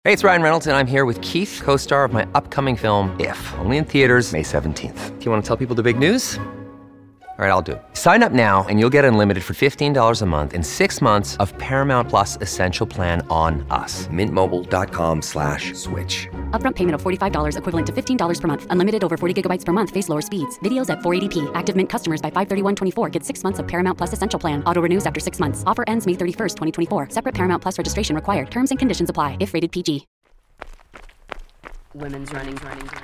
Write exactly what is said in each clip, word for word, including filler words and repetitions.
Hey, it's Ryan Reynolds, and I'm here with Keith, co-star of my upcoming film, If, only in theaters May seventeenth. Do you want to tell people the big news? All right, I'll do it. Sign up now and you'll get unlimited for fifteen dollars a month and six months of Paramount Plus Essential Plan on us. Mint Mobile dot com slash switch. Upfront payment of forty-five dollars equivalent to fifteen dollars per month. Unlimited over forty gigabytes per month. Face lower speeds. Videos at four eighty p. Active Mint customers by five thirty-one twenty-four get six months of Paramount Plus Essential Plan. Auto renews after six months. Offer ends May thirty-first, twenty twenty-four. Separate Paramount Plus registration required. Terms and conditions apply if rated P G. Women's running, running, running.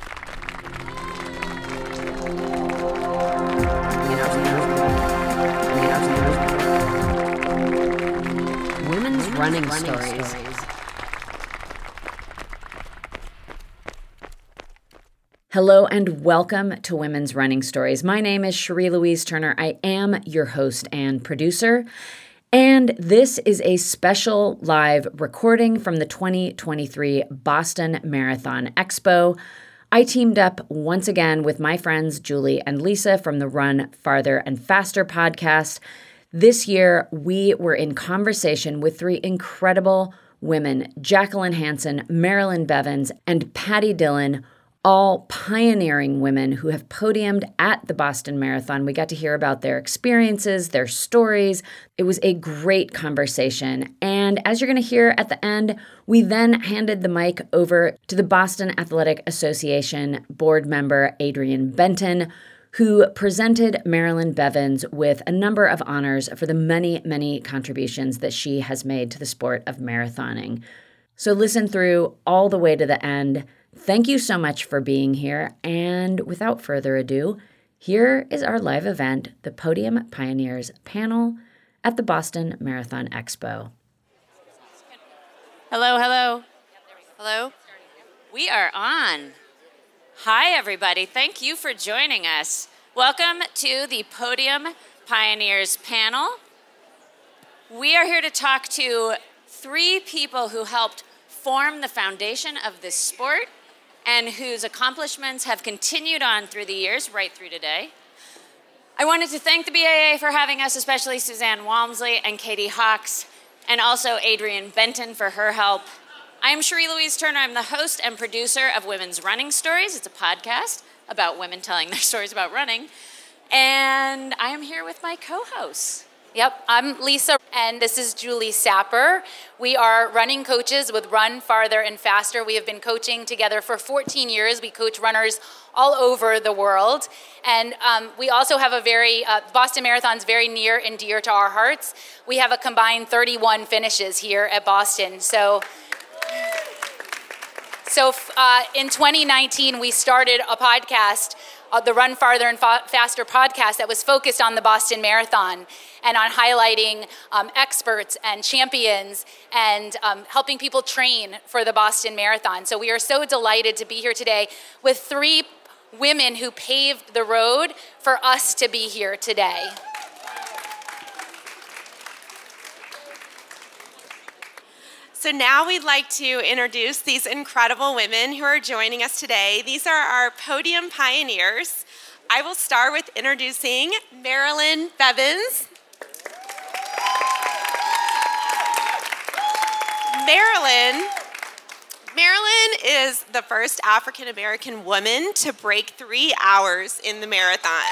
Women's running stories. Hello and welcome to Women's Running Stories. My name is Cherie Louise Turner. I am your host and producer. And this is a special live recording from the twenty twenty-three Boston Marathon Expo. I teamed up once again with my friends Julie and Lisa from the Run Farther and Faster podcast. This year, we were in conversation with three incredible women, Jacqueline Hansen, Marilyn Bevans, and Patty Dillon, all pioneering women who have podiumed at the Boston Marathon. We got to hear about their experiences, their stories. It was a great conversation. And as you're going to hear at the end, we then handed the mic over to the Boston Athletic Association board member, Adrienne Benton, who presented Marilyn Bevans with a number of honors for the many, many contributions that she has made to the sport of marathoning. So listen through all the way to the end. Thank you so much for being here, and without further ado, here is our live event, the Podium Pioneers panel at the Boston Marathon Expo. Hello, hello. Hello. We are on. Hi, everybody. Thank you for joining us. Welcome to the Podium Pioneers panel. We are here to talk to three people who helped form the foundation of this sport and whose accomplishments have continued on through the years, right through today. I wanted to thank the B A A for having us, especially Suzanne Walmsley and Katie Hawks, and also Adrienne Benton for her help. I am Cherie Louise Turner. I'm the host and producer of Women's Running Stories. It's a podcast about women telling their stories about running. And I am here with my co-hosts. Yep, I'm Lisa, and this is Julie Sapper. We are running coaches with Run Farther and Faster. We have been coaching together for fourteen years. We coach runners all over the world. And um, we also have a very, uh, Boston Marathon's very near and dear to our hearts. We have a combined thirty-one finishes here at Boston. So, so uh, in twenty nineteen, we started a podcast, Uh, the Run Farther and Fa- Faster podcast that was focused on the Boston Marathon and on highlighting um, experts and champions and um, helping people train for the Boston Marathon. So we are so delighted to be here today with three women who paved the road for us to be here today. So now we'd like to introduce these incredible women who are joining us today. These are our podium pioneers. I will start with introducing Marilyn Bevans. Marilyn, Marilyn is the first African-American woman to break three hours in the marathon.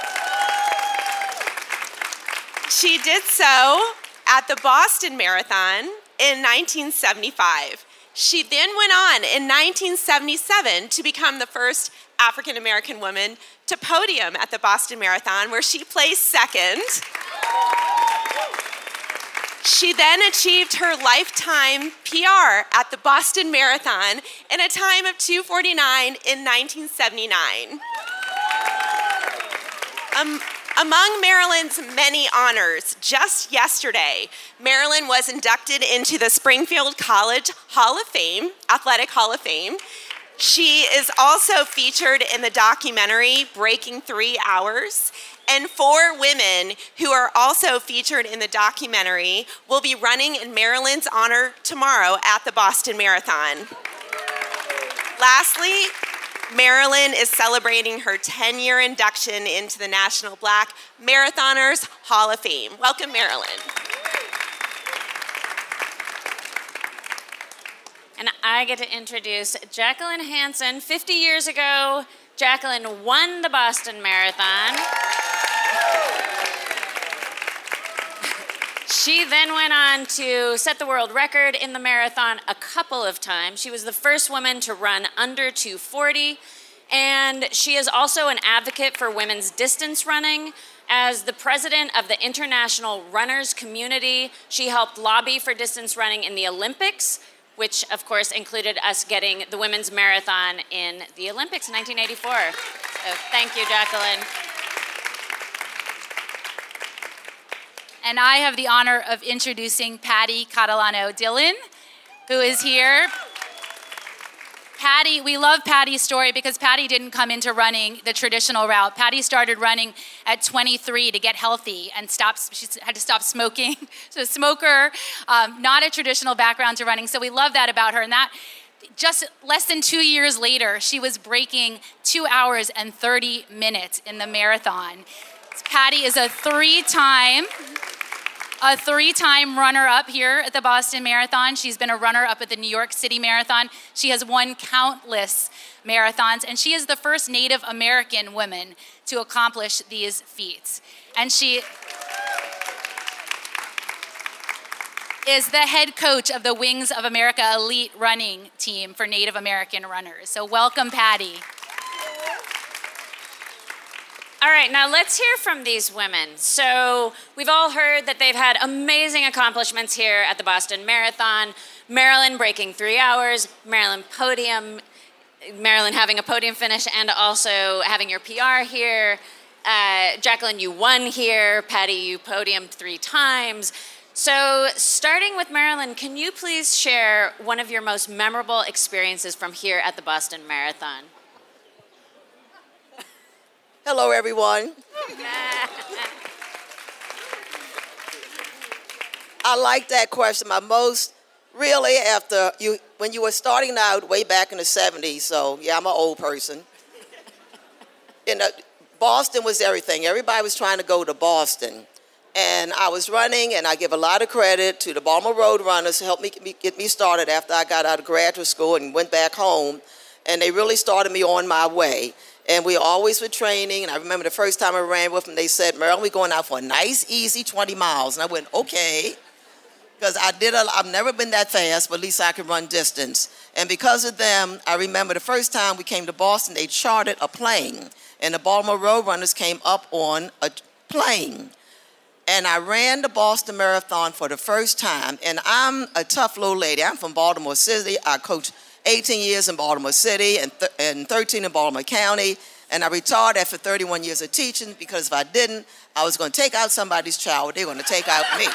She did so at the Boston Marathon in nineteen seventy-five. She then went on in nineteen seventy-seven to become the first African-American woman to podium at the Boston Marathon, where she placed second. She then achieved her lifetime P R at the Boston Marathon in a time of two forty-nine in nineteen seventy-nine. Um, Among Marilyn's many honors, just yesterday, Marilyn was inducted into the Springfield College Hall of Fame, Athletic Hall of Fame. She is also featured in the documentary Breaking Three Hours, and four women who are also featured in the documentary will be running in Marilyn's honor tomorrow at the Boston Marathon. Lastly, Marilyn is celebrating her ten-year induction into the National Black Marathoners Hall of Fame. Welcome, Marilyn. and I get to introduce Jacqueline Hansen. fifty years ago, Jacqueline won the Boston Marathon. She then went on to set the world record in the marathon a couple of times. She was the first woman to run under two forty, and she is also an advocate for women's distance running. As the president of the International Runners Community, she helped lobby for distance running in the Olympics, which of course included us getting the women's marathon in the Olympics in nineteen eighty-four. So thank you, Jacqueline. And I have the honor of introducing Patty Catalano Dillon, who is here. Patty, we love Patty's story because Patty didn't come into running the traditional route. Patty started running at twenty-three to get healthy and stop, she had to stop smoking. So a smoker, um, not a traditional background to running. So we love that about her. And that, just less than two years later, she was breaking two hours and thirty minutes in the marathon. Patty is a three-time, a three-time runner-up here at the Boston Marathon. She's been a runner-up at the New York City Marathon. She has won countless marathons, and she is the first Native American woman to accomplish these feats. And she is the head coach of the Wings of America Elite Running Team for Native American runners. So welcome, Patty. All right, now let's hear from these women. So we've all heard that they've had amazing accomplishments here at the Boston Marathon. Marilyn breaking three hours, Marilyn podium, Marilyn having a podium finish and also having your P R here. Uh, Jacqueline, you won here. Patty, you podiumed three times. So starting with Marilyn, can you please share one of your most memorable experiences from here at the Boston Marathon? Hello, everyone. I like that question. My most, really, after you, when you were starting out way back in the seventies, so yeah, I'm an old person. You know, Boston was everything. Everybody was trying to go to Boston. And I was running, and I give a lot of credit to the Baltimore Road Runners who helped me get me started after I got out of graduate school and went back home. And they really started me on my way. And we always were training, and I remember the first time I ran with them, they said, Marilyn, we're going out for a nice, easy twenty miles. And I went, okay, because I did a, I've never been that fast, but at least I can run distance. And because of them, I remember the first time we came to Boston, they chartered a plane, and the Baltimore Road Runners came up on a plane. And I ran the Boston Marathon for the first time, and I'm a tough little lady. I'm from Baltimore City. I coached eighteen years in Baltimore City and, th- and thirteen in Baltimore County, and I retired after thirty-one years of teaching because if I didn't, I was going to take out somebody's child. They were going to take out me.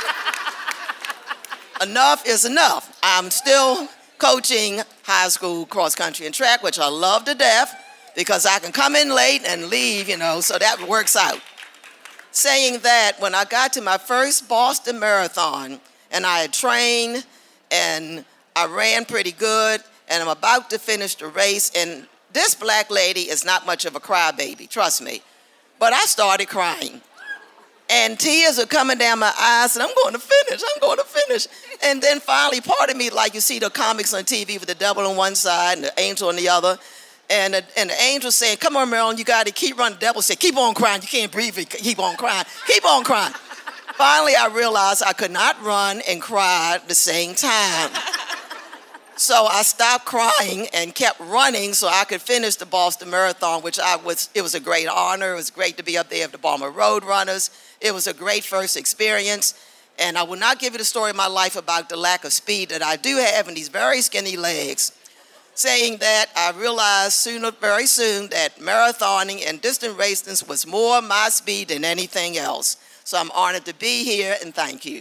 Enough is enough. I'm still coaching high school cross country and track, which I love to death because I can come in late and leave, you know, so that works out. Saying that, when I got to my first Boston Marathon, and I had trained, and I ran pretty good, and I'm about to finish the race, and this black lady is not much of a crybaby, trust me. But I started crying. And tears are coming down my eyes, and I'm going to finish, I'm going to finish. And then finally, part of me, like you see the comics on T V with the devil on one side and the angel on the other, and the, and the angel saying, come on, Marilyn, you got to keep running. The devil said, keep on crying, you can't breathe, keep on crying, keep on crying. Finally, I realized I could not run and cry at the same time. So I stopped crying and kept running so I could finish the Boston Marathon, which I was, it was a great honor. It was great to be up there with the Baltimore Road Runners. It was a great first experience. And I will not give you the story of my life about the lack of speed that I do have in these very skinny legs. Saying that, I realized sooner, very soon that marathoning and distant racing was more my speed than anything else. So I'm honored to be here, and thank you.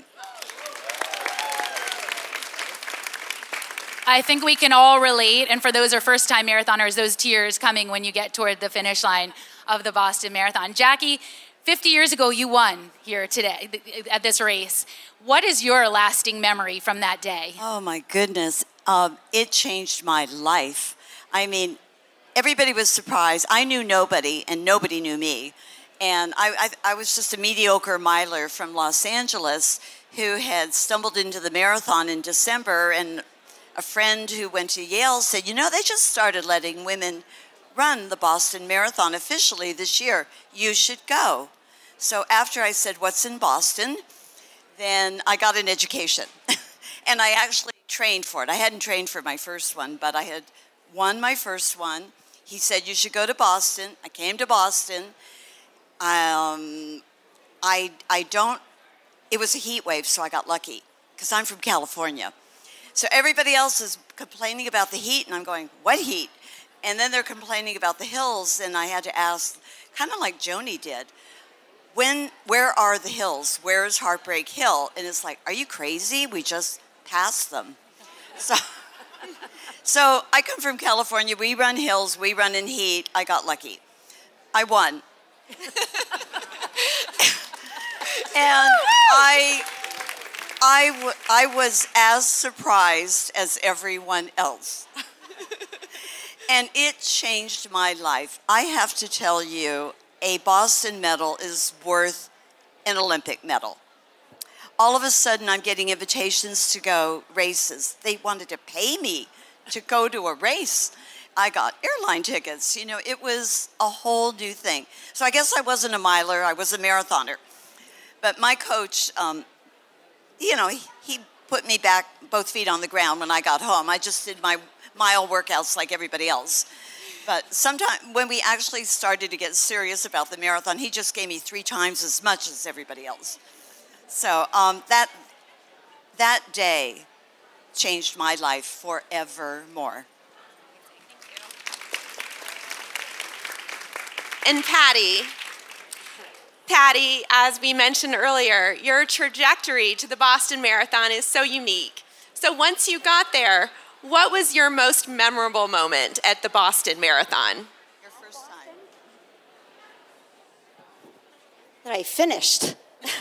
I think we can all relate, and for those who are first-time marathoners, those tears coming when you get toward the finish line of the Boston Marathon. Jackie, fifty years ago, you won here today at this race. What is your lasting memory from that day? Oh, my goodness. Um, it changed my life. I mean, everybody was surprised. I knew nobody, and nobody knew me. And I, I, I was just a mediocre miler from Los Angeles who had stumbled into the marathon in December, and a friend who went to Yale said, you know, they just started letting women run the Boston Marathon officially this year. You should go. So after I said, what's in Boston? Then I got an education. And I actually trained for it. I hadn't trained for my first one, but I had won my first one. He said, you should go to Boston. I came to Boston. Um, I, I don't, it was a heat wave, so I got lucky, because I'm from California. So everybody else is complaining about the heat, and I'm going, what heat? And then they're complaining about the hills, and I had to ask, kind of like Joni did, when, where are the hills? Where is Heartbreak Hill? And it's like, are you crazy? We just passed them. So, so I come from California. We run hills. We run in heat. I got lucky. I won. And I, I, w- I was as surprised as everyone else. And it changed my life. I have to tell you, a Boston medal is worth an Olympic medal. All of a sudden, I'm getting invitations to go races. They wanted to pay me to go to a race. I got airline tickets. You know, it was a whole new thing. So I guess I wasn't a miler. I was a marathoner. But my coach, um, you know, he, he put me back, both feet on the ground when I got home. I just did my mile workouts like everybody else. But sometime when we actually started to get serious about the marathon, he just gave me three times as much as everybody else. So um, that that day changed my life forevermore. And Patty, Patty, as we mentioned earlier, your trajectory to the Boston Marathon is so unique. So once you got there, what was your most memorable moment at the Boston Marathon? Your first time. That I finished.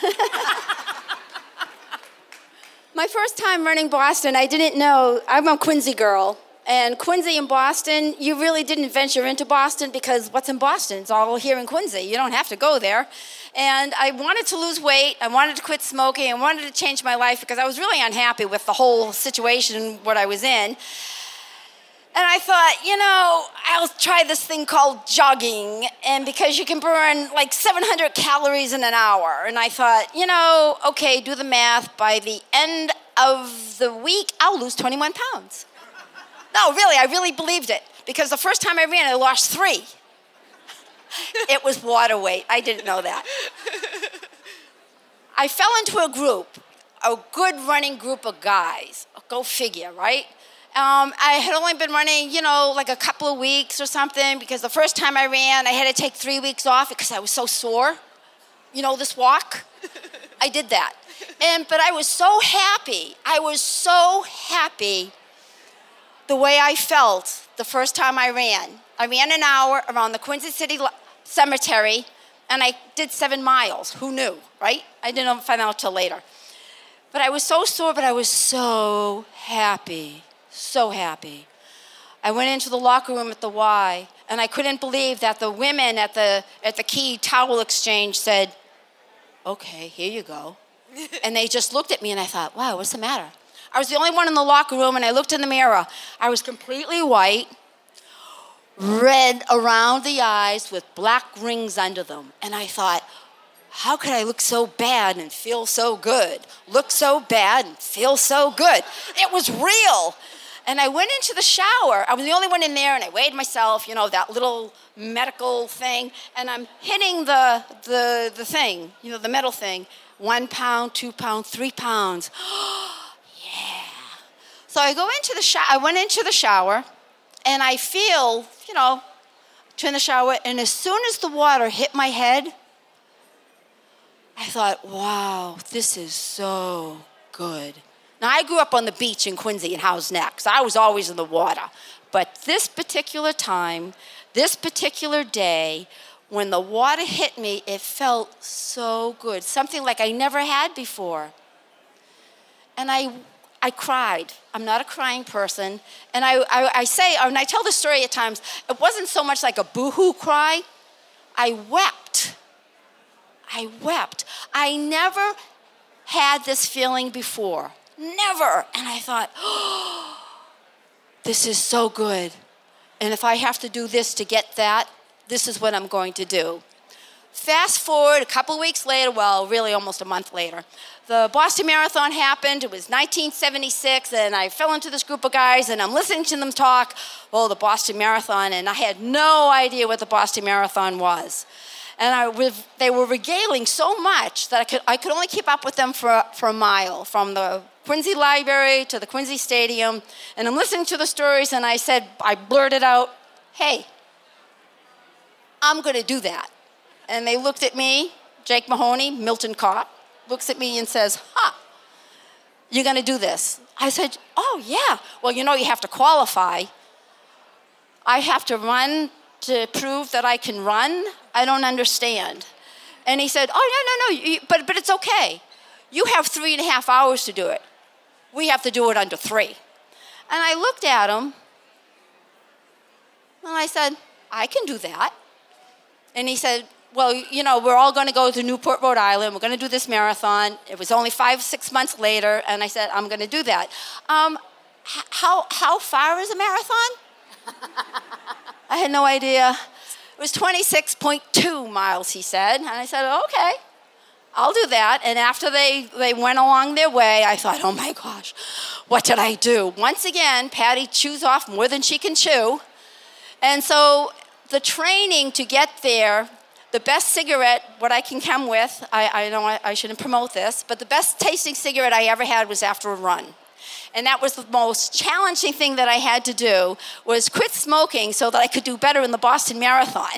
My first time running Boston, I didn't know, I'm a Quincy girl, and Quincy and Boston, you really didn't venture into Boston because what's in Boston? It's all here in Quincy. You don't have to go there. And I wanted to lose weight, I wanted to quit smoking, I wanted to change my life because I was really unhappy with the whole situation, what I was in. And I thought, you know, I'll try this thing called jogging, and because you can burn like seven hundred calories in an hour. And I thought, you know, okay, do the math. By the end of the week, I'll lose twenty-one pounds. No, really, I really believed it. Because the first time I ran, I lost three. It was water weight. I didn't know that. I fell into a group, a good running group of guys. Go figure, right? Um, I had only been running, you know, like a couple of weeks or something, because the first time I ran, I had to take three weeks off because I was so sore. You know, this walk, I did that. And, but I was so happy. I was so happy the way I felt the first time I ran. I ran an hour around the Quincy City Cemetery, and I did seven miles. Who knew, right? I didn't find out till later. But I was so sore, but I was so happy. So happy. I went into the locker room at the Y, and I couldn't believe that the women at the at the key towel exchange said, okay, here you go. And they just looked at me, and I thought, wow, what's the matter? I was the only one in the locker room, and I looked in the mirror. I was completely white, red around the eyes with black rings under them. And I thought, how could I look so bad and feel so good? Look so bad and feel so good. It was real. And I went into the shower. I was the only one in there, and I weighed myself, you know, that little medical thing, and I'm hitting the the the thing, you know, the metal thing. One pound, two pounds, three pounds. Yeah. So I go into the shower. I went into the shower, and I feel, you know, turn the shower, and as soon as the water hit my head, I thought, wow, this is so good. Now, I grew up on the beach in Quincy and Howes Neck, so I was always in the water. But this particular time, this particular day, when the water hit me, it felt so good, something like I never had before. And I I cried. I'm not a crying person. And I, I, I say, and I tell the story at times, it wasn't so much like a boo-hoo cry. I wept. I wept. I never had this feeling before. Never. And I thought, oh, this is so good. And if I have to do this to get that, this is what I'm going to do. Fast forward a couple weeks later, well, really almost a month later, the Boston Marathon happened. It was nineteen seventy-six, and I fell into this group of guys, and I'm listening to them talk, oh, the Boston Marathon, and I had no idea what the Boston Marathon was. And I, they were regaling so much that I could, I could only keep up with them for, for a mile, from the Quincy Library to the Quincy Stadium. And I'm listening to the stories, and I said, I blurted out, hey, I'm going to do that. And they looked at me, Jake Mahoney, Milton Kopp, looks at me and says, huh, you're going to do this. I said, oh, yeah. Well, you know, you have to qualify. I have to run to prove that I can run? I don't understand. And he said, oh, no, no, no, you, but, but it's okay. You have three and a half hours to do it. We have to do it under three. And I looked at him, and I said, I can do that. And he said, well, you know, we're all going to go to Newport, Rhode Island. We're going to do this marathon. It was only five, six months later, and I said, I'm going to do that. Um, h- how, how far is a marathon? I had no idea. It was twenty-six point two miles, he said. And I said, okay, I'll do that. And after they, they went along their way, I thought, oh my gosh, what did I do? Once again, Patty chews off more than she can chew. And so the training to get there, the best cigarette, what I can come with, I, I know I, I shouldn't promote this, but the best tasting cigarette I ever had was after a run. And that was the most challenging thing that I had to do, was quit smoking so that I could do better in the Boston Marathon.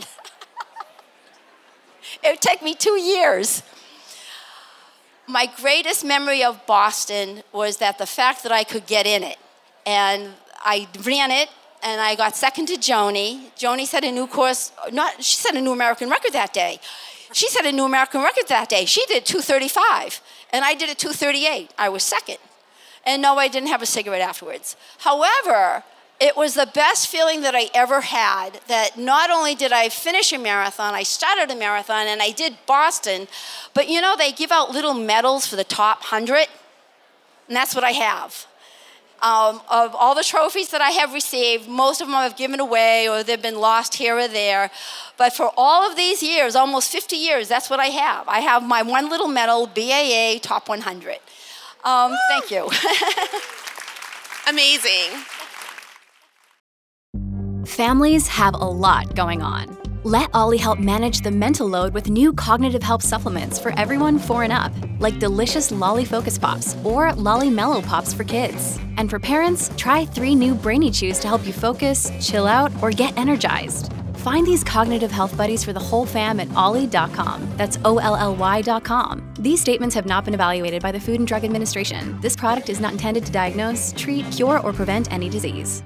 It would take me two years. My greatest memory of Boston was that the fact that I could get in it. And I ran it, and I got second to Joni. Joni set a new course, not, she set a new American record that day. She set a new American record that day. She did two thirty-five, and I did a two thirty-eight. I was second. And no, I didn't have a cigarette afterwards. However, it was the best feeling that I ever had, that not only did I finish a marathon, I started a marathon, and I did Boston, but you know, they give out little medals for the top one hundred, and that's what I have. Um, of all the trophies that I have received, most of them I've given away or they've been lost here or there. But for all of these years, almost fifty years, that's what I have. I have my one little medal, B A A Top one hundred. Um, thank you. Amazing. Families have a lot going on. Let Ollie help manage the mental load with new cognitive help supplements for everyone four and up, like delicious Lolly Focus Pops or Lolly Mellow Pops for kids. And for parents, try three new Brainy Chews to help you focus, chill out, or get energized. Find these cognitive health buddies for the whole fam at ollie dot com. That's O L L Y dot com. These statements have not been evaluated by the Food and Drug Administration. This product is not intended to diagnose, treat, cure, or prevent any disease.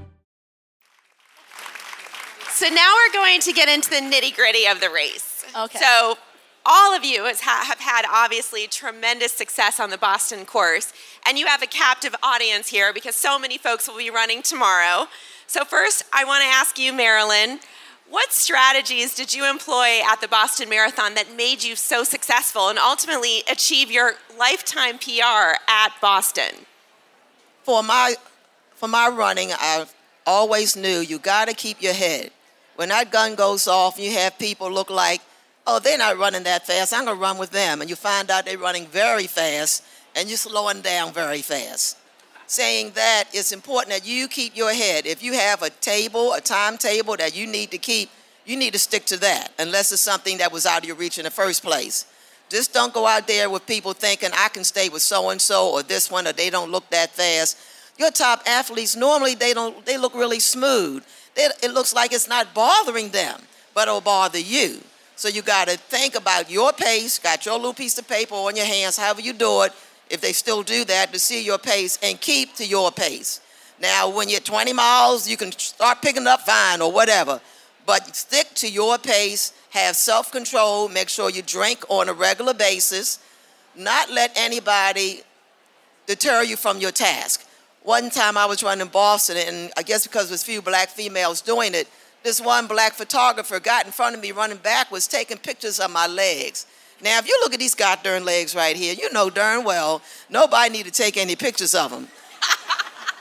So now we're going to get into the nitty-gritty of the race. Okay. So all of you has ha- have had obviously tremendous success on the Boston course, and you have a captive audience here because so many folks will be running tomorrow. So first, I want to ask you, Marilyn, what strategies did you employ at the Boston Marathon that made you so successful and ultimately achieve your lifetime P R at Boston? For my, for my running, I always knew you got to keep your head. When that gun goes off, you have people look like, oh, they're not running that fast. I'm going to run with them. And you find out they're running very fast, and you're slowing down very fast. Saying that, it's important that you keep your head. If you have a table, a timetable that you need to keep, you need to stick to that, unless it's something that was out of your reach in the first place. Just don't go out there with people thinking, I can stay with so-and-so or this one, or they don't look that fast. Your top athletes, normally they don't. They look really smooth. They, it looks like it's not bothering them, but it'll bother you. So you got to think about your pace, got your little piece of paper on your hands, however you do it, if they still do that, to see your pace and keep to your pace. Now, when you're twenty miles, you can start picking up fine or whatever, but stick to your pace, have self-control, make sure you drink on a regular basis, not let anybody deter you from your task. One time I was running Boston, and I guess because there's few black females doing it, this one black photographer got in front of me running backwards, taking pictures of my legs. Now, if you look at these goddamn legs right here, you know darn well nobody need to take any pictures of them.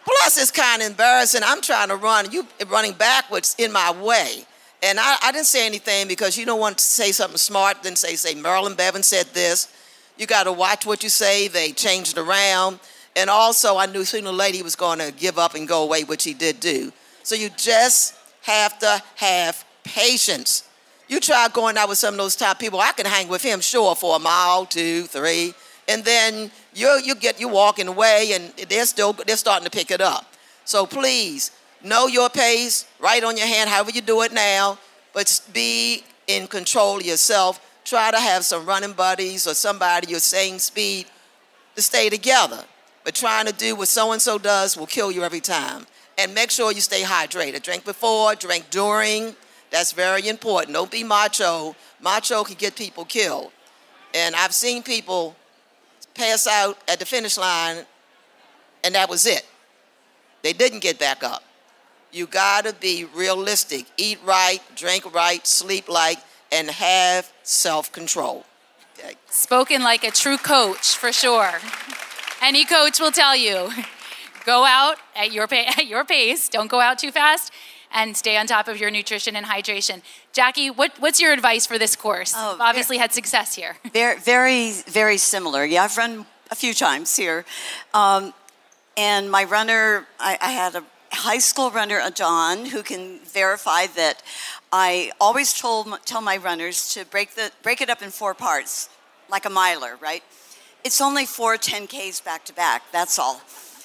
Plus, it's kind of embarrassing. I'm trying to run, you running backwards in my way. And I, I didn't say anything because you don't want to say something smart, then say, say, Marilyn Bevan said this. You got to watch what you say. They changed around. And also, I knew sooner or later he was going to give up and go away, which he did do. So you just have to have patience. You try going out with some of those top people. I can hang with him, sure, for a mile, two, three. And then you you get you walking away, and they're still they're starting to pick it up. So please know your pace. Write on your hand, however you do it now, but be in control of yourself. Try to have some running buddies or somebody your same speed to stay together. But trying to do what so and so does will kill you every time. And make sure you stay hydrated. Drink before, drink during. That's very important. Don't be macho. Macho can get people killed. And I've seen people pass out at the finish line, and that was it. They didn't get back up. You gotta be realistic. Eat right, drink right, sleep right, and have self-control. Okay. Spoken like a true coach, for sure. Any coach will tell you, go out at your, pa- at your pace, don't go out too fast, and stay on top of your nutrition and hydration. Jackie, what, what's your advice for this course? Oh, You've obviously had success here. Very, very, very similar. Yeah, I've run a few times here. Um, and my runner, I, I had a high school runner, a John, who can verify that I always told tell my runners to break the break it up in four parts, like a miler, right? It's only four ten Ks back to back, that's all.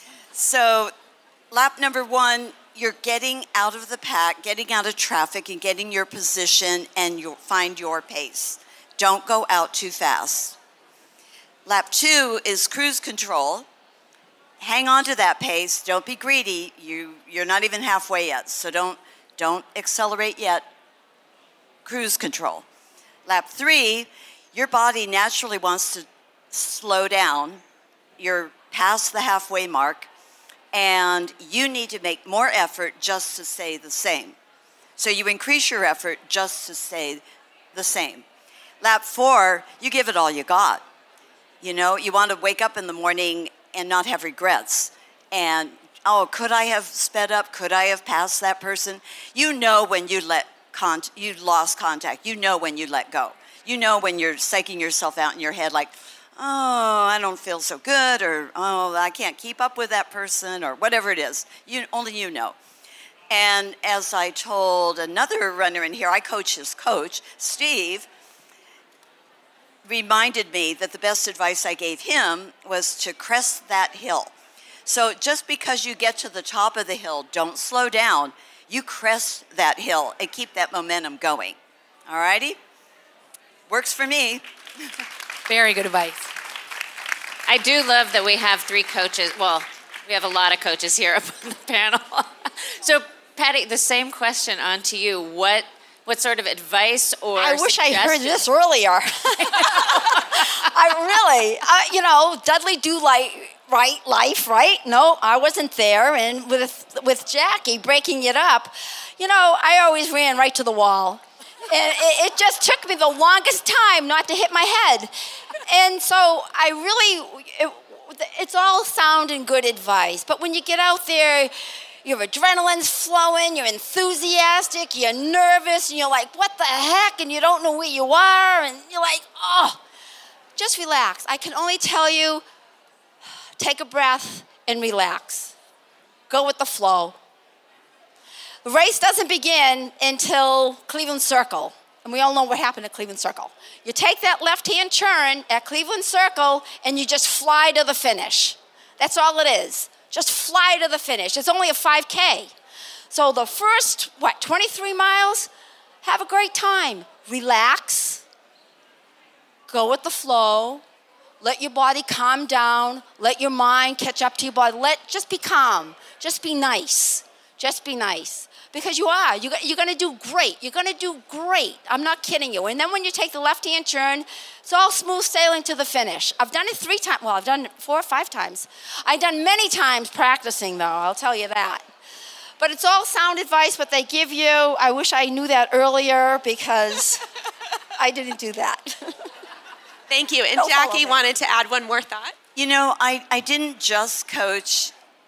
So lap number one, you're getting out of the pack, getting out of traffic, and getting your position, and you'll find your pace. Don't go out too fast. Lap two is cruise control. Hang on to that pace. Don't be greedy. You, you're not even halfway yet, so don't, don't accelerate yet. Cruise control. Lap three, your body naturally wants to slow down. You're past the halfway mark, and you need to make more effort just to stay the same. So you increase your effort just to stay the same. Lap four, you give it all you got. You know, you want to wake up in the morning and not have regrets. And, oh, could I have sped up? Could I have passed that person? You know when you let con- you lost contact. You know when you let go. You know when you're psyching yourself out in your head like, oh, I don't feel so good, or oh, I can't keep up with that person, or whatever it is. You, only you know. And as I told another runner in here, I coach his coach, Steve, reminded me that the best advice I gave him was to crest that hill. So just because you get to the top of the hill, don't slow down. You crest that hill and keep that momentum going. All righty? Works for me. Very good advice. I do love that we have three coaches. Well, we have a lot of coaches here up on the panel. So, Patty, the same question on to you. What what sort of advice or I wish I heard suggestions- this earlier. I really, uh, you know, Dudley do like right life, right? No, I wasn't there. And with with Jackie breaking it up, you know, I always ran right to the wall. And it, it just took me the longest time not to hit my head. And so I really, it, it's all sound and good advice. But when you get out there, your adrenaline's flowing, you're enthusiastic, you're nervous, and you're like, what the heck? And you don't know where you are. And you're like, oh, just relax. I can only tell you, take a breath and relax. Go with the flow. The race doesn't begin until Cleveland Circle. And we all know what happened at Cleveland Circle. You take that left-hand turn at Cleveland Circle and you just fly to the finish. That's all it is. Just fly to the finish. It's only a five K. So the first, what, twenty-three miles, have a great time. Relax. Go with the flow. Let your body calm down. Let your mind catch up to your body. Let, just be calm. Just be nice. Just be nice. Because you are. You, you're going to do great. You're going to do great. I'm not kidding you. And then when you take the left-hand turn, it's all smooth sailing to the finish. I've done it three times. Well, I've done it four or five times. I've done many times practicing, though. I'll tell you that. But it's all sound advice, what they give you. I wish I knew that earlier because I didn't do that. Thank you. And Don't follow Jackie me. wanted to add one more thought. You know, I, I didn't just coach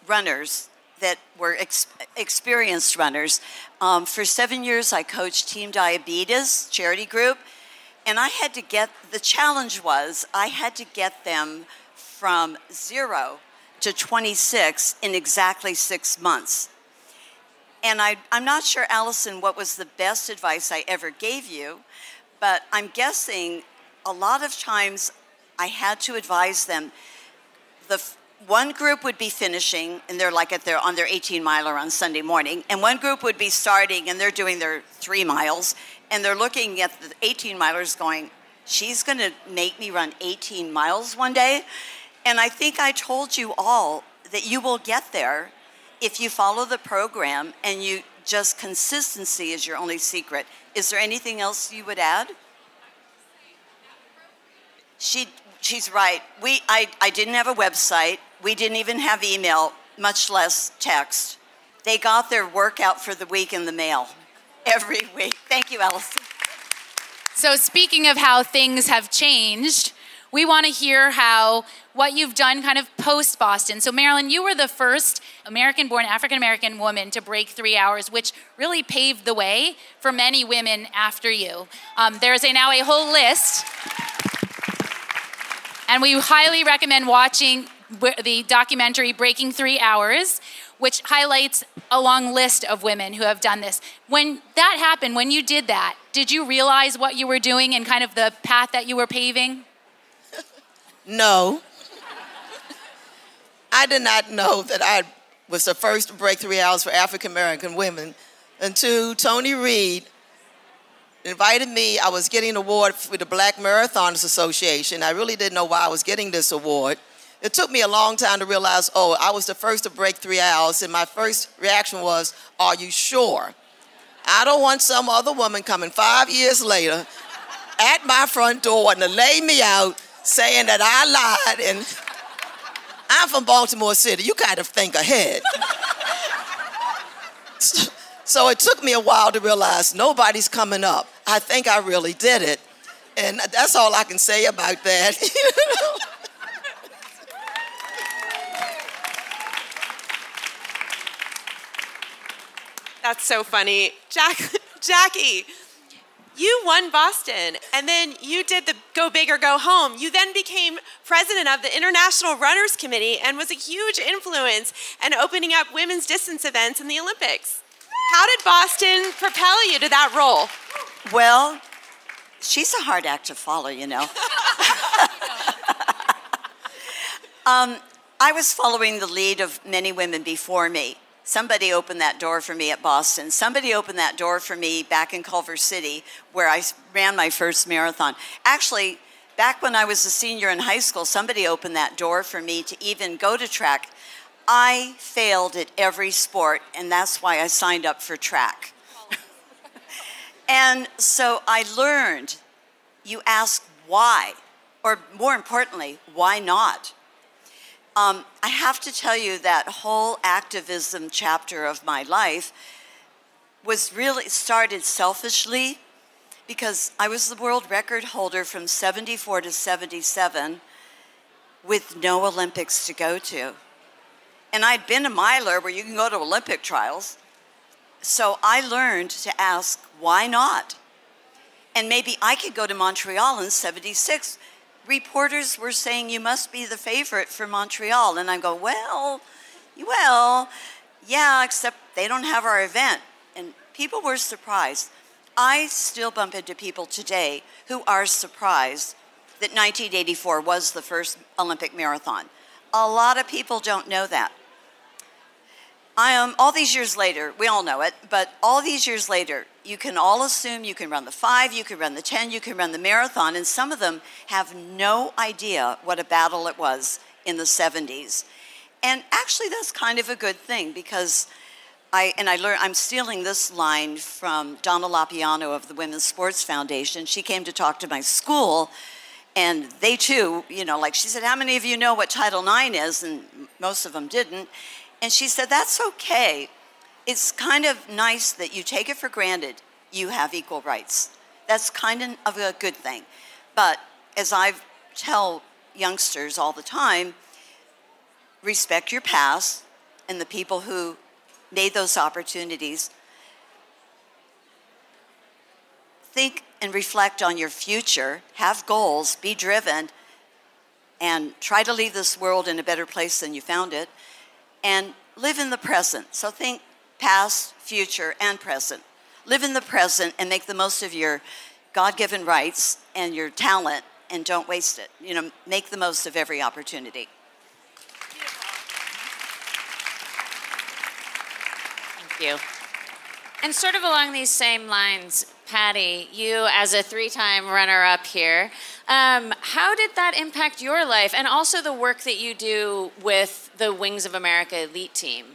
runners that were ex- experienced runners. Um, for seven years, I coached Team Diabetes charity group, and I had to get, the challenge was I had to get them from zero to twenty-six in exactly six months. And I, I'm not sure, Allison, what was the best advice I ever gave you, but I'm guessing a lot of times I had to advise them. The f- one group would be finishing, and they're like at their on their eighteen miler on Sunday morning, and one group would be starting, and they're doing their three miles, and they're looking at the eighteen milers going, she's gonna make me run eighteen miles one day? And I think I told you all that you will get there if you follow the program, and you just, consistency is your only secret. Is there anything else you would add? She, she's right. We, I, I didn't have a website. We didn't even have email, much less text. They got their workout for the week in the mail every week. Thank you, Allison. So speaking of how things have changed, we want to hear how what you've done kind of post-Boston. So Marilyn, you were the first American-born, African-American woman to break three hours, which really paved the way for many women after you. Um, there's a, now a whole list, and we highly recommend watching the documentary Breaking Three Hours, which highlights a long list of women who have done this. When that happened, when you did that, did you realize what you were doing and kind of the path that you were paving? No. I did not know that I was the first to break three hours for African American women until Tony Reed invited me. I was getting an award for the Black Marathoners Association. I really didn't know why I was getting this award. It took me a long time to realize, oh, I was the first to break three hours, and my first reaction was, are you sure? I don't want some other woman coming five years later at my front door and to lay me out saying that I lied, and I'm from Baltimore City. You kind of think ahead. so, so it took me a while to realize nobody's coming up. I think I really did it. And that's all I can say about that. That's so funny. Jack, Jackie, you won Boston, and then you did the Go Big or Go Home. You then became president of the International Runners Committee and was a huge influence in opening up women's distance events in the Olympics. How did Boston propel you to that role? Well, she's a hard act to follow, you know. um, I was following the lead of many women before me. Somebody opened that door for me at Boston. Somebody opened that door for me back in Culver City, where I ran my first marathon. Actually, back when I was a senior in high school, somebody opened that door for me to even go to track. I failed at every sport, and that's why I signed up for track. And so I learned, you ask why, or more importantly, why not? Um, I have to tell you that whole activism chapter of my life was really started selfishly because I was the world record holder from seventy-four to seventy-seven with no Olympics to go to. And I'd been a miler where you can go to Olympic trials. So I learned to ask, why not? And maybe I could go to Montreal in seventy-six. Reporters were saying you must be the favorite for Montreal. And I go, well, well, yeah, except they don't have our event. And people were surprised. I still bump into people today who are surprised that nineteen eighty-four was the first Olympic marathon. A lot of people don't know that. I am, um, all these years later, we all know it, but all these years later, you can all assume you can run the five, you can run the ten, you can run the marathon, and some of them have no idea what a battle it was in the seventies. And actually, that's kind of a good thing because I, and I learned, I'm stealing this line from Donna Lapiano of the Women's Sports Foundation. She came to talk to my school, and they too, you know, like she said, how many of you know what Title nine is? And most of them didn't. And she said, that's okay. It's kind of nice that you take it for granted you have equal rights. That's kind of a good thing. But as I tell youngsters all the time, respect your past, and the people who made those opportunities. Think and reflect on your future, have goals, be driven, and try to leave this world in a better place than you found it, and live in the present. So think past, future, and present. Live in the present and make the most of your God-given rights and your talent, and don't waste it. You know, make the most of every opportunity. Thank you. And sort of along these same lines, Patty, you as a three-time runner-up here, um, how did that impact your life and also the work that you do with the Wings of America elite team?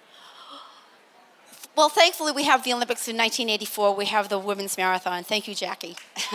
Well, thankfully, we have the Olympics in nineteen eighty-four. We have the women's marathon. Thank you, Jackie.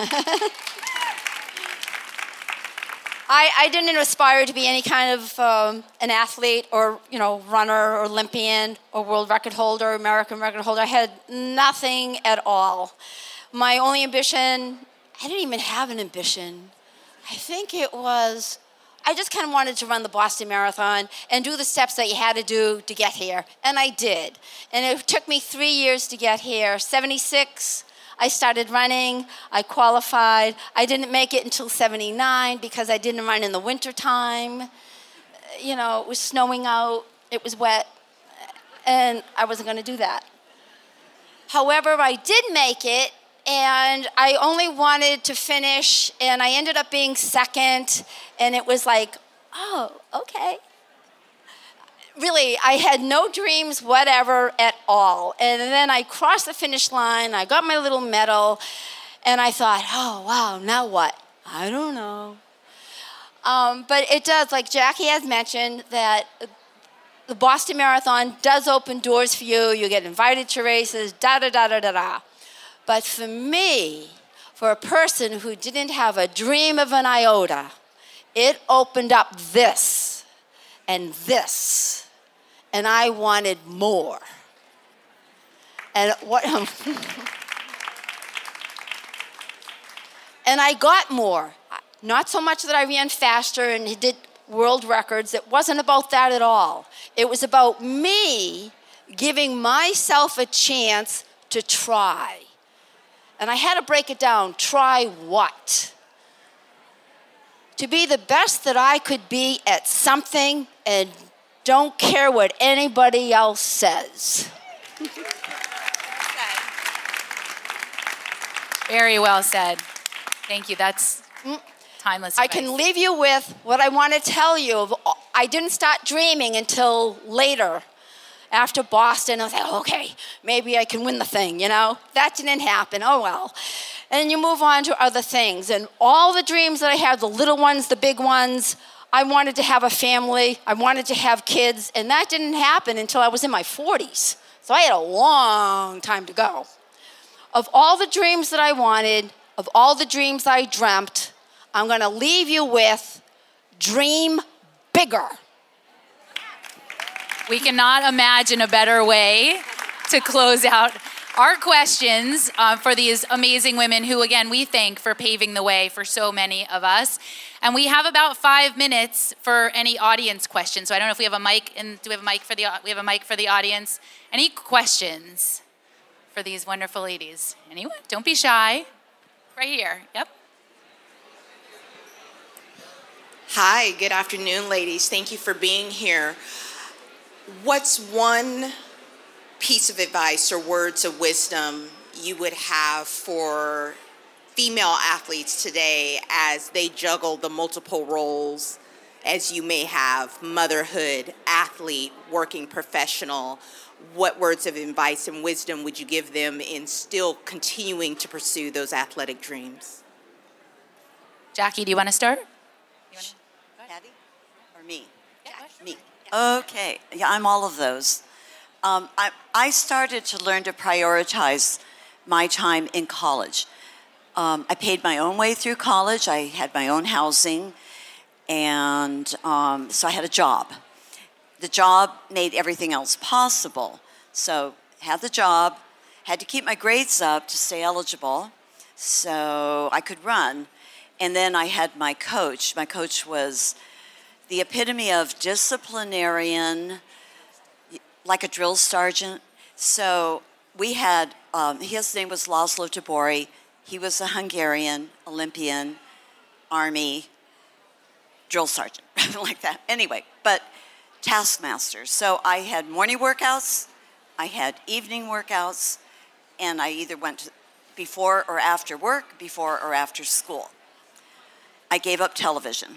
I, I didn't aspire to be any kind of um, an athlete or, you know, runner or Olympian or world record holder, American record holder. I had nothing at all. My only ambition, I didn't even have an ambition. I think it was, I just kind of wanted to run the Boston Marathon and do the steps that you had to do to get here. And I did. And it took me three years to get here. seventy-six, I started running, I qualified. I didn't make it until seventy-nine because I didn't run in the wintertime. You know, it was snowing out, it was wet, and I wasn't gonna do that. However, I did make it, and I only wanted to finish, and I ended up being second, and it was like, oh, okay. Really, I had no dreams, whatever, at all. And then I crossed the finish line, I got my little medal, and I thought, oh, wow, now what? I don't know. Um, but it does, like Jackie has mentioned, that the Boston Marathon does open doors for you. You get invited to races, da-da-da-da-da-da. But for me, for a person who didn't have a dream of an iota, it opened up this and this. And I wanted more. And what? And I got more. Not so much that I ran faster and did world records. It wasn't about that at all. It was about me giving myself a chance to try. And I had to break it down. Try what? To be the best that I could be at something and don't care what anybody else says. Very well said. Thank you. That's timeless I advice. can leave you with what I want to tell you. I didn't start dreaming until later. After Boston, I was like, okay, maybe I can win the thing, you know? That didn't happen. Oh, well. And you move on to other things. And all the dreams that I had, the little ones, the big ones, I wanted to have a family. I wanted to have kids. And that didn't happen until I was in my forties. So I had a long time to go. Of all the dreams that I wanted, of all the dreams I dreamt, I'm going to leave you with dream bigger. We cannot imagine a better way to close out our questions uh, for these amazing women who, again, we thank for paving the way for so many of us. And we have about five minutes for any audience questions. So I don't know if we have a mic. And do we have a mic for the? We have a mic for the audience. Any questions for these wonderful ladies? Anyone? Don't be shy. Right here. Yep. Hi. Good afternoon, ladies. Thank you for being here. What's one piece of advice or words of wisdom you would have for female athletes today as they juggle the multiple roles as you may have, motherhood, athlete, working professional? What words of advice and wisdom would you give them in still continuing to pursue those athletic dreams? Jackie, do you want to start? You want to? Patty or me? Yeah, me. Okay, yeah, I'm all of those. Um, I, I started to learn to prioritize my time in college. Um, I paid my own way through college. I had my own housing, and um, so I had a job. The job made everything else possible. So had the job, had to keep my grades up to stay eligible, so I could run. And then I had my coach. My coach was the epitome of disciplinarian, like a drill sergeant. So we had, um, his name was Laszlo Tabori. He was a Hungarian, Olympian, Army, drill sergeant, like that. Anyway, but taskmaster. So I had morning workouts, I had evening workouts, and I either went to before or after work, before or after school. I gave up television.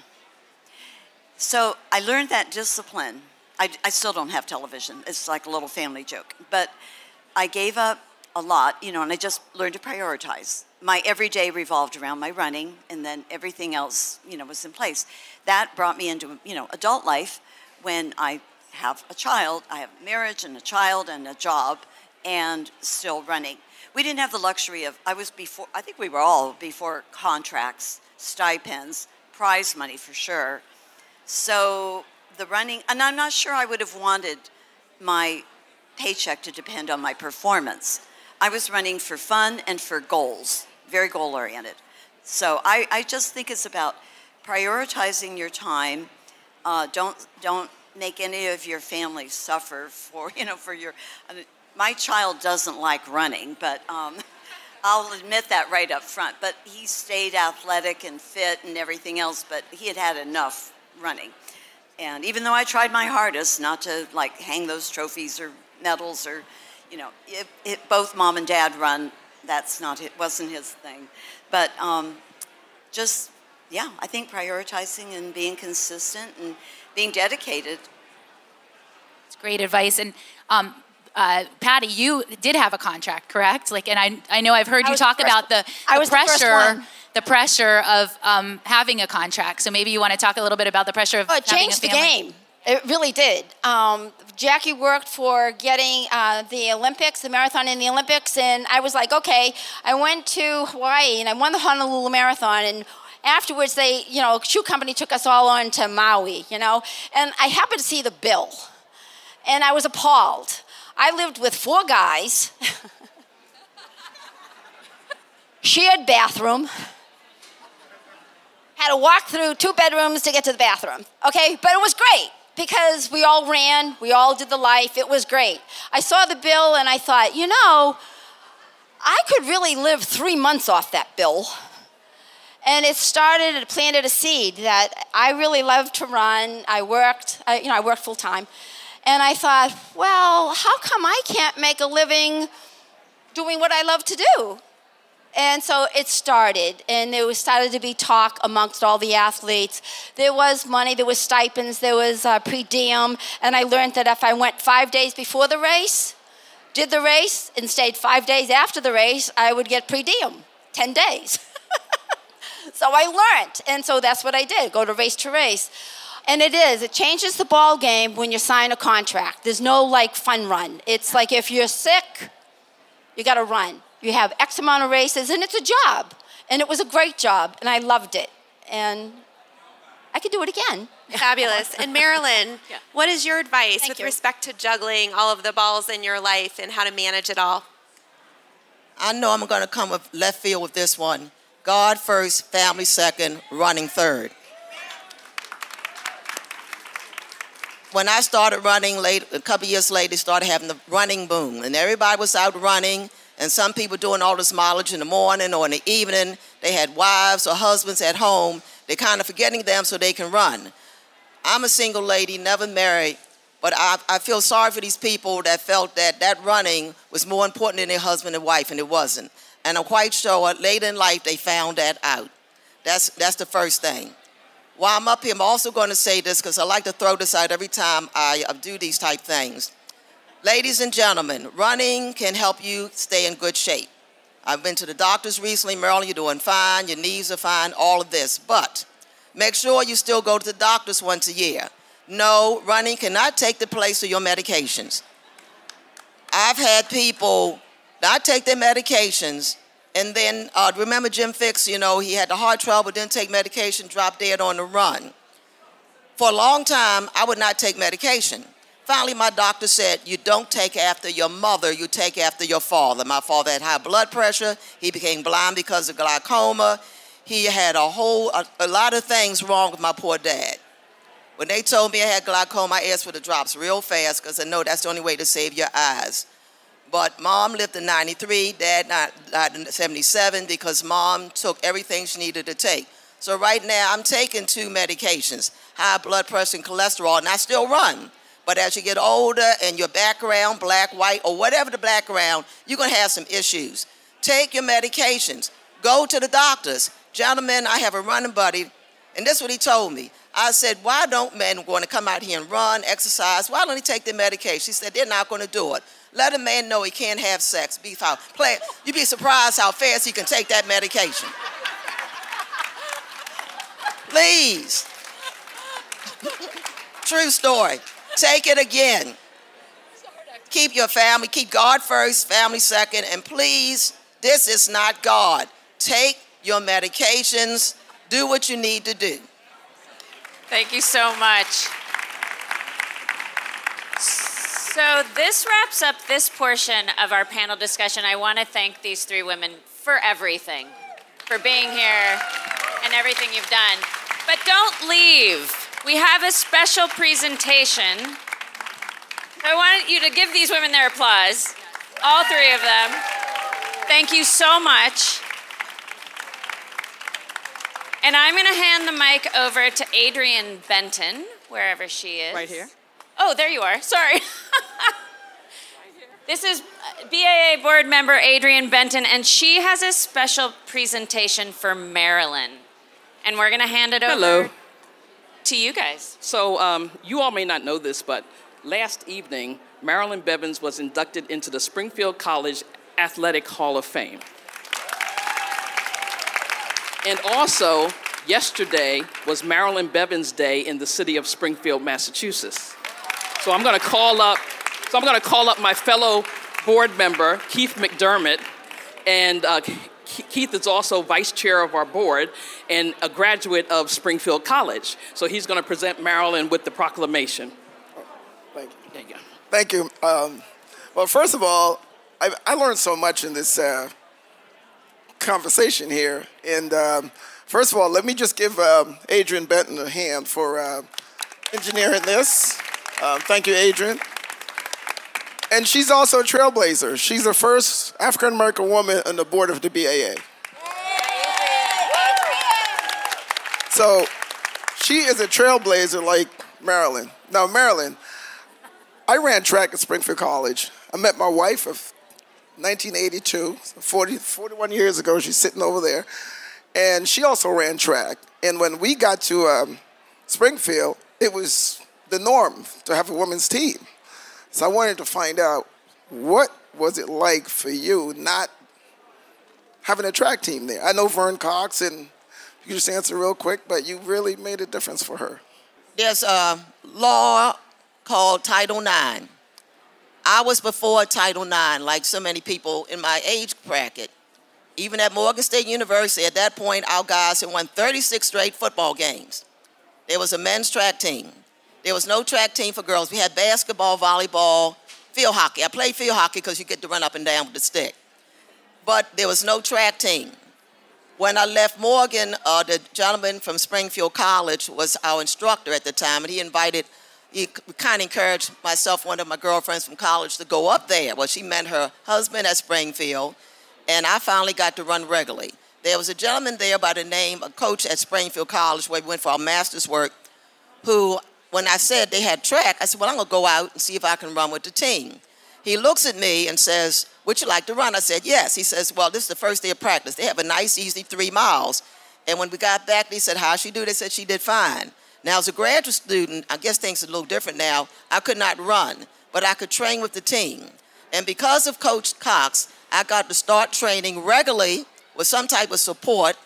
So I learned that discipline. I, I still don't have television. It's like a little family joke. But I gave up a lot, you know, and I just learned to prioritize. My everyday revolved around my running, and then everything else, you know, was in place. That brought me into, you know, adult life when I have a child. I have marriage and a child and a job and still running. We didn't have the luxury of, I was before, I think we were all before contracts, stipends, prize money for sure. So the running, and I'm not sure I would have wanted my paycheck to depend on my performance. I was running for fun and for goals, very goal-oriented. So I, I just think it's about prioritizing your time. Uh, don't don't make any of your family suffer for, you know, for your, I mean, my child doesn't like running, but um, I'll admit that right up front. But he stayed athletic and fit and everything else, but he had had enough running. And even though I tried my hardest not to like hang those trophies or medals or, you know, it, it, both mom and dad run, that's not, it wasn't his thing. But um, just, yeah, I think prioritizing and being consistent and being dedicated. It's great advice. And um, uh, Patty, you did have a contract, correct? Like, and I, I know I've heard I you talk the first, about the, the I was pressure, the, first one. the pressure of um, having a contract. So maybe you want to talk a little bit about the pressure of oh, it having a changed the family. game. It really did. Um, Jackie worked for getting uh, the Olympics, the marathon in the Olympics, and I was like, okay. I went to Hawaii and I won the Honolulu Marathon, and afterwards they, you know, shoe company took us all on to Maui, you know, and I happened to see the bill, and I was appalled. I lived with four guys, shared bathroom, had to walk through two bedrooms to get to the bathroom, okay? But it was great because we all ran, we all did the life, it was great. I saw the bill and I thought, you know, I could really live three months off that bill. And it started, it planted a seed that I really loved to run. I worked, I, you know, I worked full time. And I thought, well, how come I can't make a living doing what I love to do? And so it started, and there was started to be talk amongst all the athletes. There was money, there was stipends, there was uh, per diem, and I learned that if I went five days before the race, did the race, and stayed five days after the race, I would get per diem, ten days. So I learned, and so that's what I did, go to race to race. And it is, it changes the ball game when you sign a contract. There's no like fun run. It's like if you're sick, you gotta run. You have X amount of races, and it's a job. And it was a great job, and I loved it. And I could do it again. Fabulous. And Marilyn, yeah. What is your advice Thank with you. respect to juggling all of the balls in your life and how to manage it all? I know I'm going to come with left field with this one. God first, family second, running third. When I started running late, a couple years later, started having the running boom, and everybody was out running, and some people doing all this mileage in the morning or in the evening. They had wives or husbands at home. They're kind of forgetting them so they can run. I'm a single lady, never married, but I, I feel sorry for these people that felt that that running was more important than their husband and wife, and it wasn't. And I'm quite sure later in life they found that out. That's, that's the first thing. While I'm up here, I'm also going to say this because I like to throw this out every time I do these type things. Ladies and gentlemen, running can help you stay in good shape. I've been to the doctors recently. Marilyn, you're doing fine. Your knees are fine, all of this. But make sure you still go to the doctors once a year. No, running cannot take the place of your medications. I've had people not take their medications, and then uh, remember Jim Fixx, you know, he had the heart trouble, didn't take medication, dropped dead on the run. For a long time, I would not take medication. Finally, my doctor said, you don't take after your mother, you take after your father. My father had high blood pressure. He became blind because of glaucoma. He had a whole, a, a lot of things wrong with my poor dad. When they told me I had glaucoma, I asked for the drops real fast because I know that's the only way to save your eyes. But Mom lived to ninety-three, Dad died in seventy-seven because Mom took everything she needed to take. So right now, I'm taking two medications, high blood pressure and cholesterol, and I still run. But as you get older and your background, black, white, or whatever the background, you're going to have some issues. Take your medications. Go to the doctors. Gentlemen, I have a running buddy, and this is what he told me. I said, why don't men want to come out here and run, exercise? Why don't they take their medication? He said, they're not going to do it. Let a man know he can't have sex. Be foul. Play. You'd be surprised how fast he can take that medication. Please. True story. Take it again. Keep your family, keep God first, family second, and please, this is not God. Take your medications, do what you need to do. Thank you so much. So this wraps up this portion of our panel discussion. I want to thank these three women for everything, for being here and everything you've done. But don't leave. We have a special presentation. I want you to give these women their applause, all three of them. Thank you so much. And I'm going to hand the mic over to Adrienne Benton, wherever she is. Right here. Oh, there you are. Sorry. This is B A A board member Adrienne Benton, and she has a special presentation for Marilyn. And we're going to hand it over Hello. to you guys. So um, you all may not know this, but last evening, Marilyn Bevins was inducted into the Springfield College Athletic Hall of Fame. And also, yesterday was Marilyn Bevins Day in the city of Springfield, Massachusetts. So I'm going to call up. So I'm going to call up my fellow board member, Keith McDermott, and uh, Keith is also vice chair of our board and a graduate of Springfield College. So he's going to present Marilyn with the proclamation. Thank you. There you go. Thank you. Um, well, first of all, I, I learned so much in this uh, conversation here. And um, first of all, let me just give um, Adrienne Benton a hand for uh, engineering this. Um, thank you, Adrienne. And she's also a trailblazer. She's the first African-American woman on the board of the B A A. So she is a trailblazer like Marilyn. Now, Marilyn, I ran track at Springfield College. I met my wife of nineteen eighty-two, forty, forty-one years ago. She's sitting over there. And she also ran track. And when we got to um, Springfield, it was the norm to have a women's team. So I wanted to find out, what was it like for you not having a track team there? I know Vern Cox, and you can just answer real quick, but you really made a difference for her. There's a law called Title nine. I was before Title nine, like so many people in my age bracket. Even at Morgan State University, at that point, our guys had won thirty-six straight football games. There was a men's track team. There was no track team for girls. We had basketball, volleyball, field hockey. I played field hockey because you get to run up and down with the stick. But there was no track team. When I left Morgan, uh, the gentleman from Springfield College was our instructor at the time, and he invited, he kind of encouraged myself, one of my girlfriends from college, to go up there. Well, she met her husband at Springfield, and I finally got to run regularly. There was a gentleman there by the name, a coach at Springfield College, where we went for our master's work, who, when I said they had track, I said, well, I'm going to go out and see if I can run with the team. He looks at me and says, would you like to run? I said, yes. He says, well, this is the first day of practice. They have a nice, easy three miles. And when we got back, they said, how'd she do? They said she did fine. Now, as a graduate student, I guess things are a little different now. I could not run, but I could train with the team. And because of Coach Cox, I got to start training regularly with some type of support.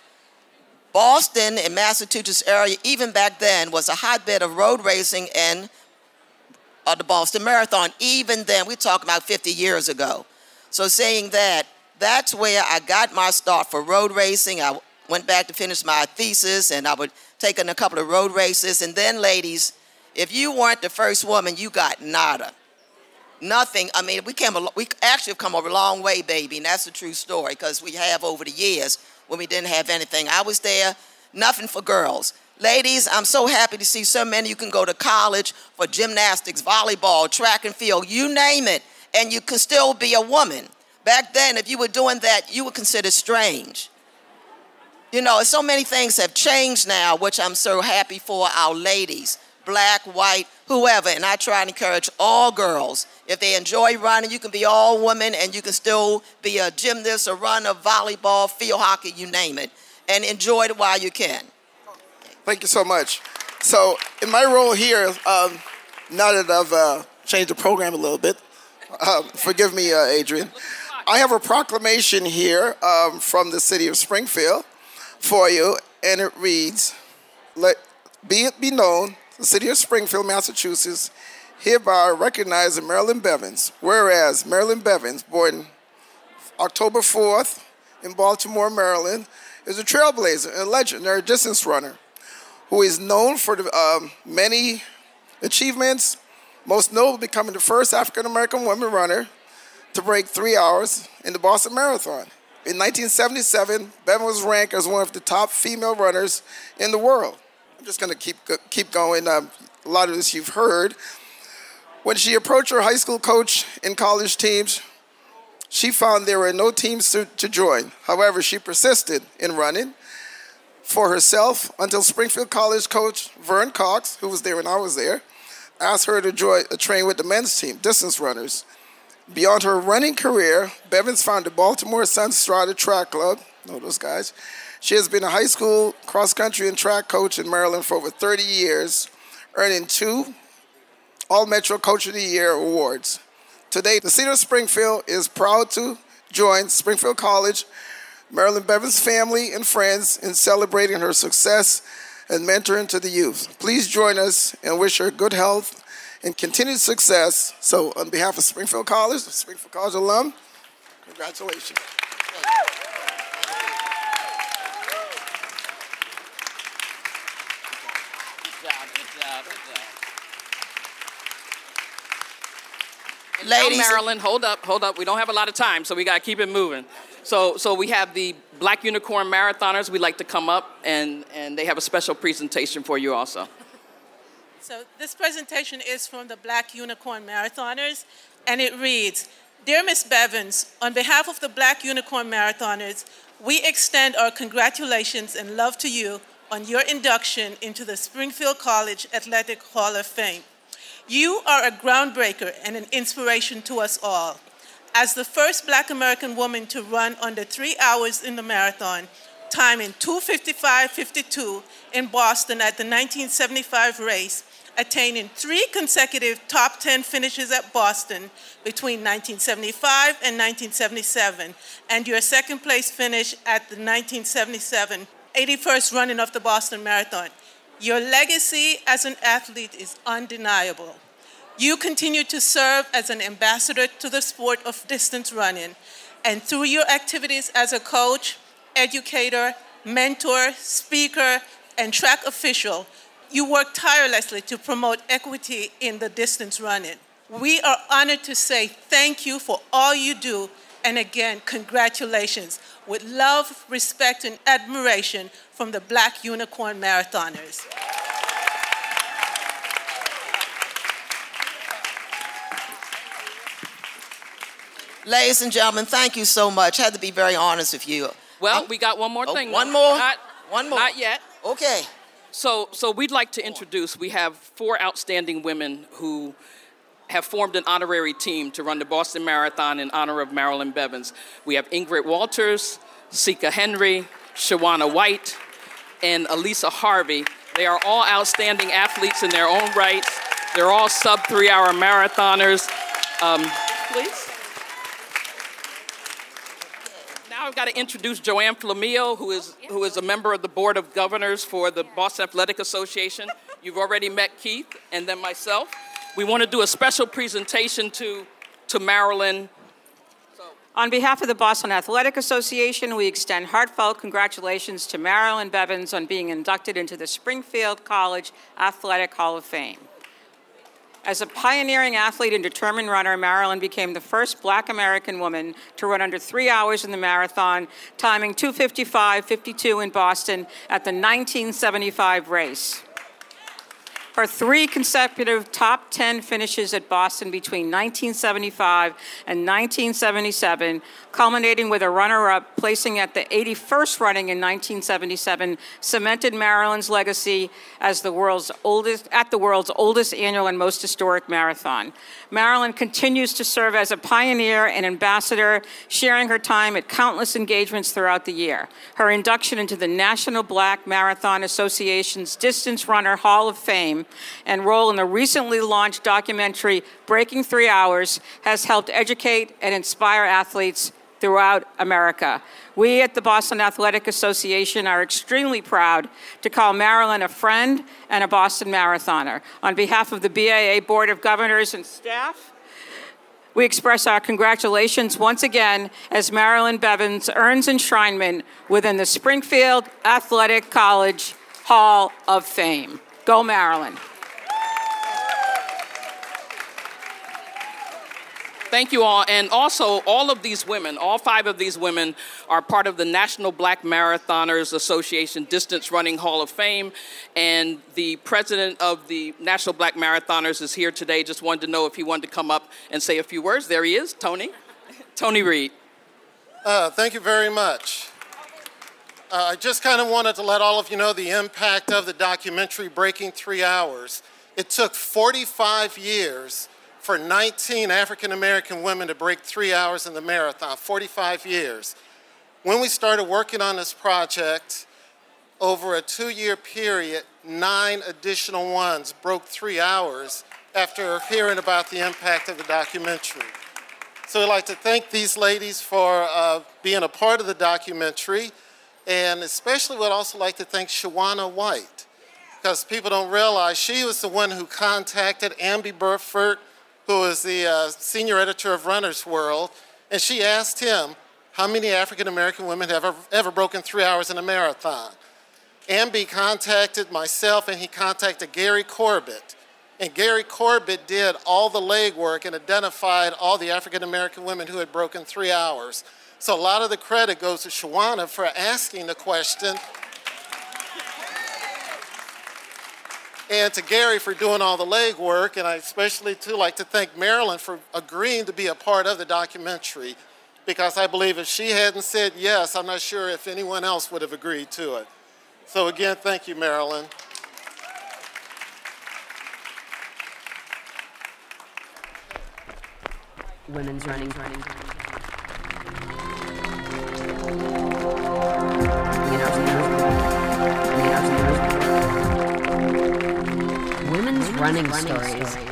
Boston and Massachusetts area, even back then, was a hotbed of road racing and uh, the Boston Marathon. Even then, we're talking about fifty years ago. So saying that, that's where I got my start for road racing. I went back to finish my thesis, and I would take in a couple of road races. And then, ladies, if you weren't the first woman, you got nada. Nothing. I mean, we came. A, we actually have come a long way, baby, and that's the true story, because we have over the years when we didn't have anything. I was there, nothing for girls. Ladies, I'm so happy to see so many. You can go to college for gymnastics, volleyball, track and field, you name it, and you can still be a woman. Back then, if you were doing that, you were considered strange. You know, so many things have changed now, which I'm so happy for our ladies, black, white, whoever. And I try and encourage all girls. If they enjoy running, you can be all women and you can still be a gymnast, a runner, volleyball, field hockey, you name it. And enjoy it while you can. Thank you so much. So in my role here, um, now that I've uh, changed the program a little bit, uh, forgive me, uh, Adrian, I have a proclamation here um, from the city of Springfield for you, and it reads, "Let be it be known, the city of Springfield, Massachusetts, hereby recognizes Marilyn Bevins, whereas Marilyn Bevins, born October fourth in Baltimore, Maryland, is a trailblazer and a legendary distance runner who is known for the, um, many achievements, most notably becoming the first African-American woman runner to break three hours in the Boston Marathon. In nineteen seventy-seven, Bevin was ranked as one of the top female runners in the world." I'm just going to keep keep going. Um, a lot of this you've heard. When she approached her high school coach and college teams, she found there were no teams to, to join. However, she persisted in running for herself until Springfield College coach Vern Cox, who was there when I was there, asked her to join, uh, train with the men's team, distance runners. Beyond her running career, Bevins founded Baltimore Sun Strata Track Club. Know those guys. She has been a high school cross-country and track coach in Maryland for over thirty years, earning two All-Metro Coach of the Year awards. Today, the city of Springfield is proud to join Springfield College, Marilyn Bevins' family and friends in celebrating her success and mentoring to the youth. Please join us and wish her good health and continued success. So on behalf of Springfield College, the Springfield College alum, congratulations. Ladies, now, Marilyn, hold up, hold up. We don't have a lot of time, so we got to keep it moving. So, so we have the Black Unicorn Marathoners. We'd like to come up, and, and they have a special presentation for you also. So this presentation is from the Black Unicorn Marathoners, and it reads, "Dear Miz Bevins, on behalf of the Black Unicorn Marathoners, we extend our congratulations and love to you on your induction into the Springfield College Athletic Hall of Fame. You are a groundbreaker and an inspiration to us all. As the first Black American woman to run under three hours in the marathon, timing two fifty-five fifty-two in Boston at the nineteen seventy-five race, attaining three consecutive top ten finishes at Boston between nineteen seventy-five and nineteen seventy-seven, and your second place finish at the nineteen seventy-seven eighty-first running of the Boston Marathon. Your legacy as an athlete is undeniable. You continue to serve as an ambassador to the sport of distance running, and through your activities as a coach, educator, mentor, speaker, and track official, you work tirelessly to promote equity in the distance running. We are honored to say thank you for all you do, and again, congratulations. With love, respect, and admiration from the Black Unicorn Marathoners." Ladies and gentlemen, thank you so much. I had to be very honest with you. Well, we got one more oh, thing. One more? Not, one more. Not yet. Okay. So, so we'd like to introduce, we have four outstanding women who have formed an honorary team to run the Boston Marathon in honor of Marilyn Bevins. We have Ingrid Walters, Sika Henry, Shawana White, and Elisa Harvey. They are all outstanding athletes in their own rights. They're all sub three hour marathoners. Um, please. Now I've got to introduce Joanne Flamio, who is, who is a member of the Board of Governors for the Boston Athletic Association. You've already met Keith and then myself. We want to do a special presentation to, to Marilyn. So. On behalf of the Boston Athletic Association, we extend heartfelt congratulations to Marilyn Bevins on being inducted into the Springfield College Athletic Hall of Fame. As a pioneering athlete and determined runner, Marilyn became the first Black American woman to run under three hours in the marathon, timing two fifty-five fifty-two in Boston at the nineteen seventy-five race. Her three consecutive top ten finishes at Boston between nineteen seventy-five and nineteen seventy-seven, culminating with a runner-up placing at the eighty-first running in nineteen seventy-seven, cemented Marilyn's legacy as the world's oldest, at the world's oldest annual and most historic marathon. Marilyn continues to serve as a pioneer and ambassador, sharing her time at countless engagements throughout the year. Her induction into the National Black Marathon Association's Distance Runner Hall of Fame and role in the recently launched documentary Breaking Three Hours has helped educate and inspire athletes throughout America. We at the Boston Athletic Association are extremely proud to call Marilyn a friend and a Boston marathoner. On behalf of the B A A Board of Governors and staff, we express our congratulations once again as Marilyn Bevans earns enshrinement within the Springfield Athletic College Hall of Fame. Go Marilyn. Thank you all. And also, all of these women, all five of these women are part of the National Black Marathoners Association Distance Running Hall of Fame. And the president of the National Black Marathoners is here today. Just wanted to know if he wanted to come up and say a few words. There he is, Tony. Tony Reed. Uh, thank you very much. Uh, I just kind of wanted to let all of you know the impact of the documentary Breaking Three Hours. It took forty-five years for nineteen African-American women to break three hours in the marathon, forty-five years. When we started working on this project, over a two-year period, nine additional ones broke three hours after hearing about the impact of the documentary. So I'd like to thank these ladies for uh, being a part of the documentary, and especially would also like to thank Shawana White, because people don't realize she was the one who contacted Amby Burford, who is the uh, senior editor of Runner's World, and she asked him how many African-American women have ever, ever broken three hours in a marathon. Amby contacted myself, and he contacted Gary Corbett. And Gary Corbett did all the legwork and identified all the African-American women who had broken three hours. So a lot of the credit goes to Shawana for asking the question, and to Gary for doing all the legwork, and I especially too like to thank Marilyn for agreeing to be a part of the documentary, because I believe if she hadn't said yes, I'm not sure if anyone else would have agreed to it. So again, thank you, Marilyn. Women's running, running, running. Women's running, running stories. stories.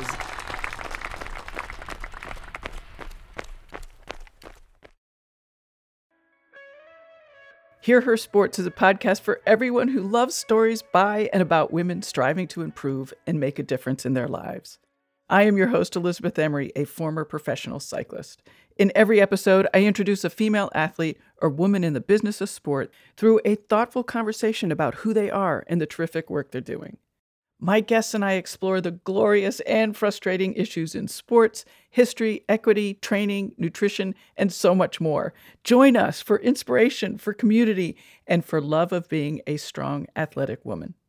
Hear Her Sports is a podcast for everyone who loves stories by and about women striving to improve and make a difference in their lives. I am your host, Elizabeth Emery, a former professional cyclist. In every episode, I introduce a female athlete or woman in the business of sport through a thoughtful conversation about who they are and the terrific work they're doing. My guests and I explore the glorious and frustrating issues in sports, history, equity, training, nutrition, and so much more. Join us for inspiration, for community, and for love of being a strong, athletic woman.